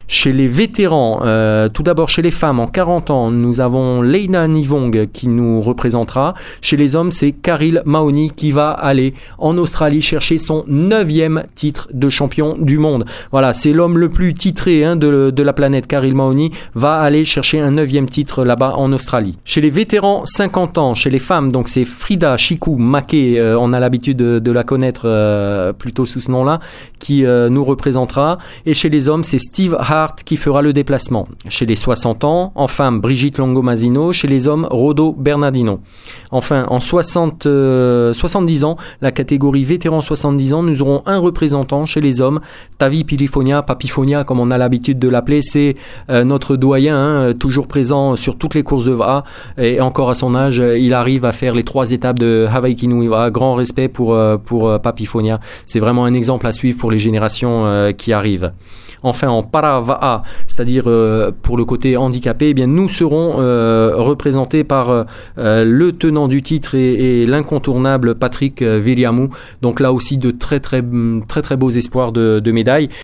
Chez les vétérans, tout d'abord chez les femmes en 40 ans, nous avons Leina Nivong qui nous représentera. Chez les hommes, c'est Karil Mahoney qui va aller en Australie chercher son 9e titre de champion du monde. Voilà, c'est l'homme le plus titré de la planète. Karil Mahoney va aller chercher un 9e titre là-bas en Australie. Chez les vétérans 50 ans, chez les femmes, donc c'est Frida Chiku Make, on a l'habitude de la connaître plutôt sous ce nom-là, qui nous représentera. Et chez les hommes, c'est Steve Hart qui fera le déplacement. Chez les 60 ans, en femme, Brigitte Longo-Mazzino. Chez les hommes, Rodo Bernardino. Enfin, en 70 ans, la catégorie vétéran 70 ans, nous aurons un représentant chez les hommes, Tavi Pilifonia, Papifonia comme on a l'habitude de l'appeler, c'est notre doyen, toujours présent sur toutes les courses de VA, et encore à son âge, il arrive à faire les 3 étapes de Hawaii Kinuiwa. Grand respect pour Papifonia, c'est vraiment un exemple à suivre pour les générations qui arrivent. Enfin, en Para-VA, c'est-à-dire pour le côté handicapé, eh bien, nous serons représentés par le tenant du titre et l'incontournable Patrick Viriamou. Donc là aussi, de très beaux espoirs de médailles.